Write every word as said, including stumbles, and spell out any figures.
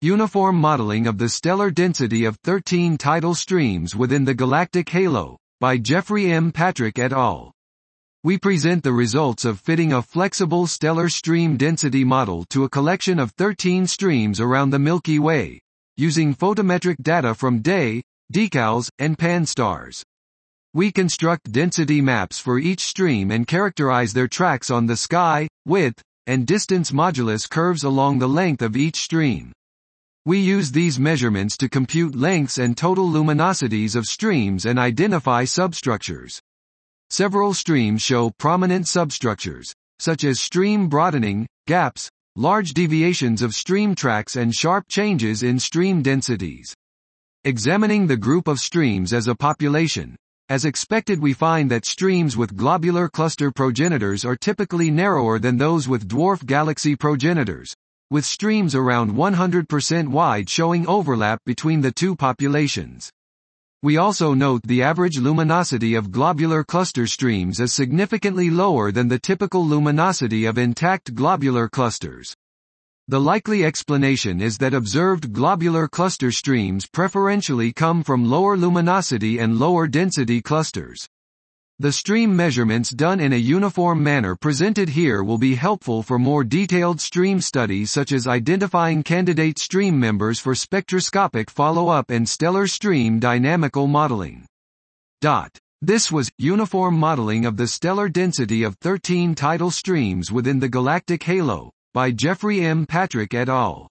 Uniform Modeling of the Stellar Density of thirteen Tidal Streams Within the Galactic Halo, by Jeffrey M. Patrick et al. We present the results of fitting a flexible stellar stream density model to a collection of thirteen streams around the Milky Way, using photometric data from day, decals, and pan-stars. We construct density maps for each stream and characterize their tracks on the sky, width, and distance modulus curves along the length of each stream. We use these measurements to compute lengths and total luminosities of streams and identify substructures. Several streams show prominent substructures, such as stream broadening, gaps, large deviations of stream tracks and sharp changes in stream densities. Examining the group of streams as a population, as expected we find that streams with globular cluster progenitors are typically narrower than those with dwarf galaxy progenitors, with streams around one hundred percent wide showing overlap between the two populations. We also note the average luminosity of globular cluster streams is significantly lower than the typical luminosity of intact globular clusters. The likely explanation is that observed globular cluster streams preferentially come from lower luminosity and lower density clusters. The stream measurements done in a uniform manner presented here will be helpful for more detailed stream studies such as identifying candidate stream members for spectroscopic follow-up and stellar stream dynamical modeling. Dot. This was Uniform Modeling of the Stellar Density of thirteen Tidal Streams Within the Galactic Halo, by Jeffrey M. Patrick et al.